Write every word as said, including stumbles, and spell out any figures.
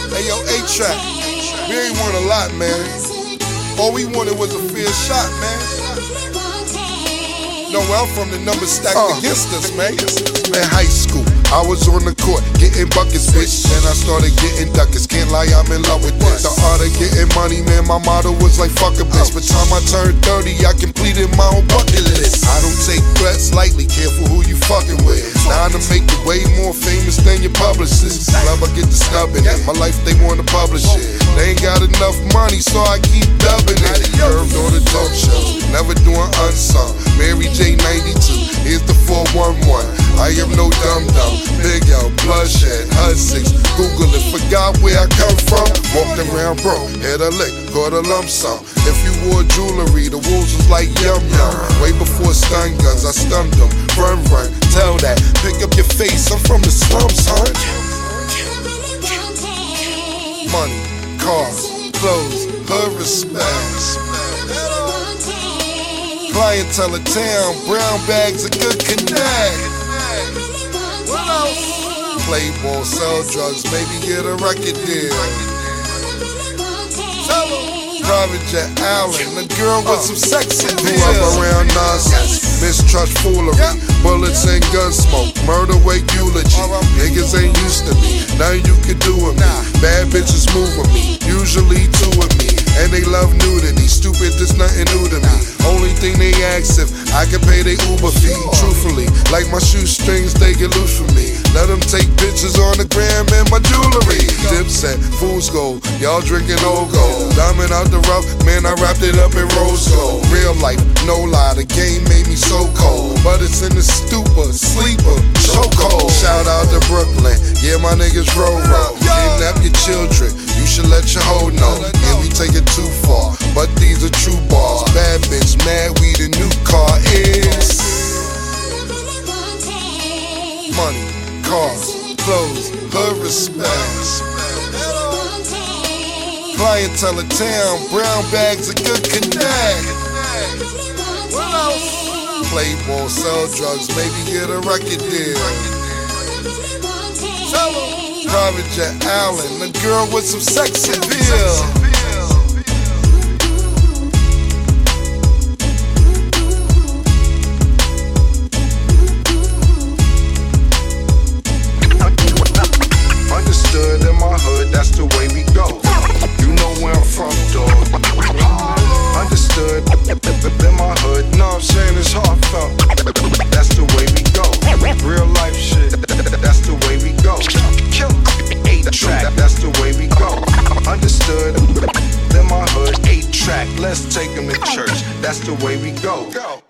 Hey yo, A-Track, we ain't want a lot, man. All we wanted was a fair shot, man. No, well, I'm from the numbers stacked uh, against us, man. In high school, I was on the court getting buckets, bitch. Then I started getting duckets. Can't lie, I'm in love with this. The art of getting money, man. My motto was like fuck a bitch. By the time I turned thirty, I completed my own bucket list. I don't take threats lightly. Careful who you fucking with. Now to make you way more famous than your publicist. Love, I get the snubbing it. My life, they wanna publish it. They ain't got enough money, so I keep dubbing it. Curved on the talk shows, never doing unsung. Mary J ninety-two, here's the four one one. I am no dum-dum. Big L, bloodshed, H U D six. Google it, forgot where I come from. Walked around broke, hit a lick, caught a lump sum. If you wore jewelry, the wolves was like yum yum. Way before stun guns, I stunned them. Run, run, tell that. Pick up your face, I'm from the slums, son. Money, cars, clothes, hood respect. Clientele of town, brown bags, a good connect. What else? Play ball, sell drugs, maybe get a record deal. Private jet Allen, a girl with some sex appeal. Grew up around nonsense, mistrust, foolery, bullets and gun smoke, murder wake eulogy. Niggas ain't used to me, nothing you can do with me. Bad bitches move with me, usually two with me. And they love nudity, stupid, there's nothing new to me. Only thing they ask if I can pay their Uber fee. Truthfully, like my shoestrings, they get loose from me. Let them take pictures on the gram and my jewelry. Dipset, fool's gold, y'all drinking old gold. Diamond out the rough, man, I wrapped it up in rose gold. Real life, no lie, the game made me so cold. But it's in the stupor, sleeper, so cold. Shout out to Brooklyn, yeah, my niggas roll roll. Kidnap your children, you should let your hoe know. Yeah, we take it too far, but these are true bars. Bad bitch, mad, we the new car is money, cars, clothes, hood respect. Clientele of town, brown bags, a good connect. What else? Play ball, sell drugs, maybe get a record deal. Private jet Allen, a girl with some sex appeal. Understood in my hood, that's the way we go. You know where I'm from, dog. Understood in my hood, know I'm saying it's heartfelt. That's the way we go. Real life shit, that's the way we go. Kill A-Track, that's the way we go. Understood in my hood, A-Track, let's take him to church. That's the way we go.